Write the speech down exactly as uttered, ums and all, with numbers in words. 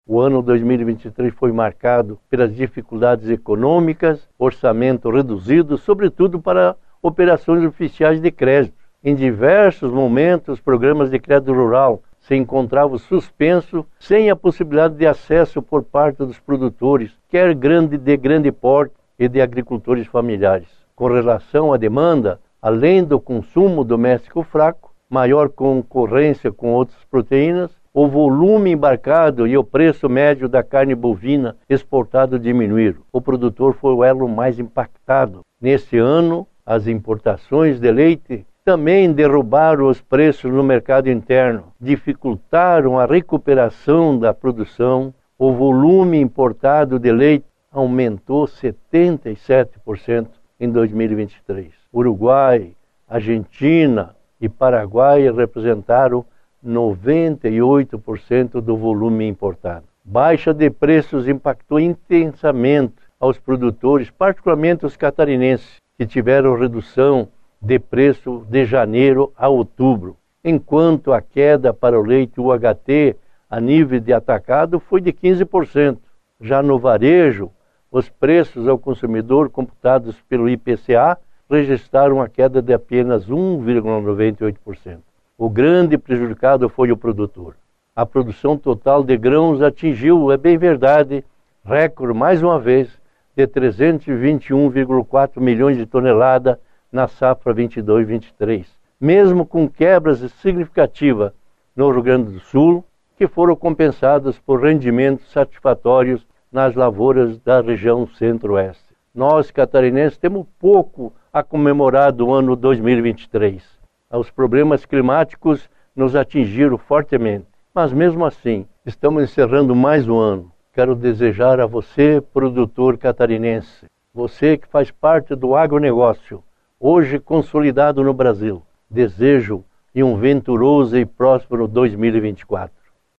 O ano dois mil e vinte e três foi marcado pelas dificuldades econômicas, orçamento reduzido, sobretudo para operações oficiais de crédito. Em diversos momentos, os programas de crédito rural se encontravam suspensos, sem a possibilidade de acesso por parte dos produtores, quer grande, de grande porte e de agricultores familiares. Com relação à demanda, além do consumo doméstico fraco, maior concorrência com outras proteínas, o volume embarcado e o preço médio da carne bovina exportada diminuíram. O produtor foi o elo mais impactado. Neste ano, as importações de leite também derrubaram os preços no mercado interno, dificultaram a recuperação da produção. O volume importado de leite aumentou setenta e sete por cento em dois mil e vinte e três. Uruguai, Argentina e Paraguai representaram noventa e oito por cento do volume importado. Baixa de preços impactou intensamente aos produtores, particularmente os catarinenses, que tiveram redução de preço de janeiro a outubro, enquanto a queda para o leite U H T a nível de atacado foi de quinze por cento. Já no varejo, os preços ao consumidor computados pelo I P C A registraram a queda de apenas um vírgula noventa e oito por cento. O grande prejudicado foi o produtor. A produção total de grãos atingiu, é bem verdade, recorde mais uma vez, de trezentos e vinte e um vírgula quatro milhões de toneladas na safra vinte e dois vinte e três, mesmo com quebras significativas no Rio Grande do Sul, que foram compensadas por rendimentos satisfatórios nas lavouras da região centro-oeste. Nós, catarinenses, temos pouco a comemorar do ano dois mil e vinte e três. Os problemas climáticos nos atingiram fortemente, mas mesmo assim, estamos encerrando mais um ano. Quero desejar a você, produtor catarinense, você que faz parte do agronegócio, hoje consolidado no Brasil, desejo e um venturoso e próspero dois mil e vinte e quatro.